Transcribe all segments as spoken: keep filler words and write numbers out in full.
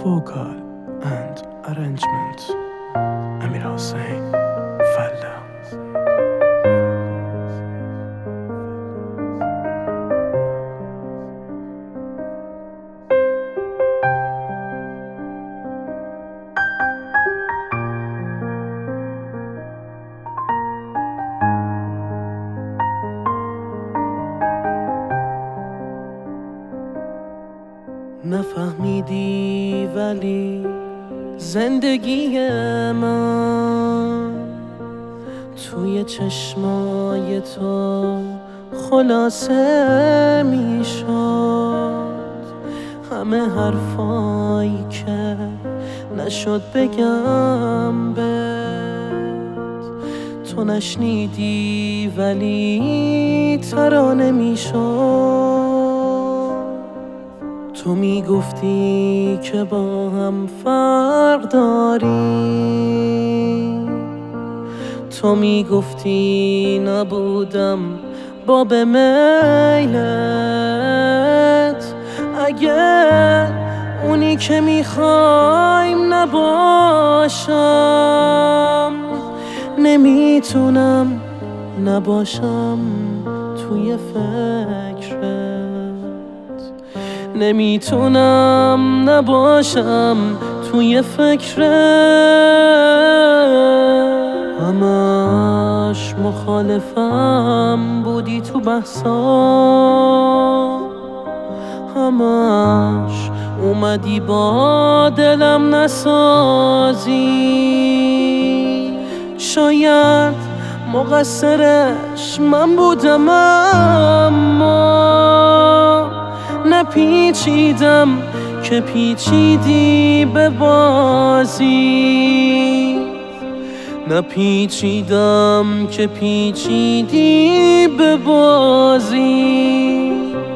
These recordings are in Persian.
Vocal and arrangement Amir Hossein Falla. نفهمیدی ولی زندگی من توی چشمای تو خلاصه میشد. همه حرفایی که نشد بگم بهت تو نشنیدی ولی ترانه میشد. تو میگفتی که با هم فرق داری، تو میگفتی نبودم باب میلت. اگه اونی که میخوایم نباشم، نمیتونم نباشم توی فکرت، نمیتونم نباشم توی فکرت. همش مخالفم بودی تو بحثا، همش اومدی با دلم نسازی. شاید مقصرش من بودم، اما نپیچیدم که پیچیدی به بازی، نپیچیدم که پیچیدی به بازی.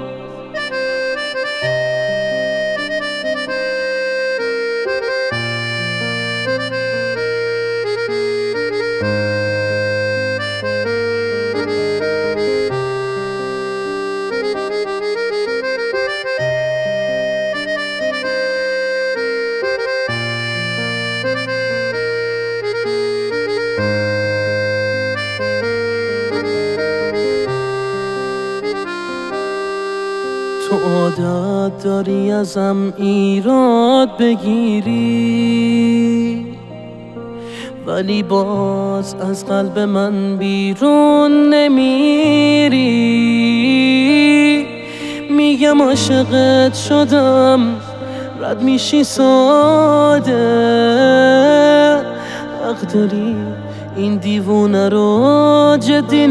تو عادت داری ازم ایراد بگیری، ولی باز از قلب من بیرون نمیری. میگم عاشقت شدم، رد میشی ساده. حق داری این دیوونه رو جدی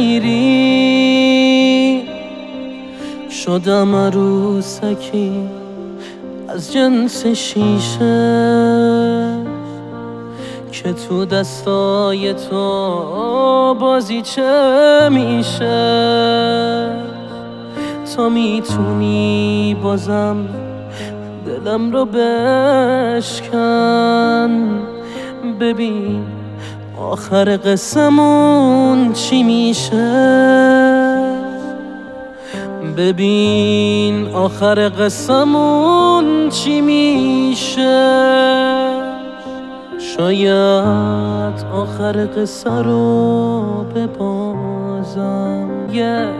نگیری. شدم عروسکی از جنس شیشه که تو دستای تو بازی چه میشه. تا میتونی بازم دلم رو بشکن، ببین آخر قصمون چی میشه. ببین آخر قصمون چی میشه. شاید آخر قصه رو ببازم. یه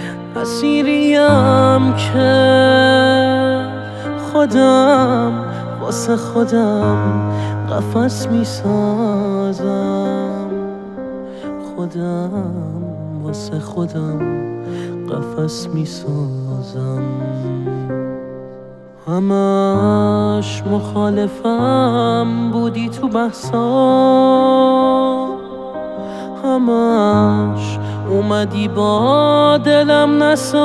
اسیریم که خودم واسه خودم قفس میسازم، خودم واسه خودم قفس میسازم. همش مخالفم بودی تو بحثا، همش اومدی با دلم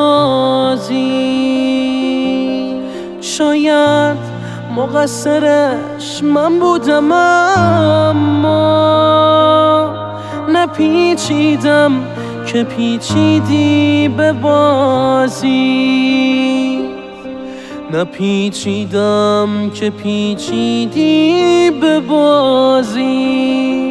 نسازی. شاید مقصرش من بودم، اما نپیچیدم که پیچیدی به بازی، نپیچیدم که پیچیدی به بازی.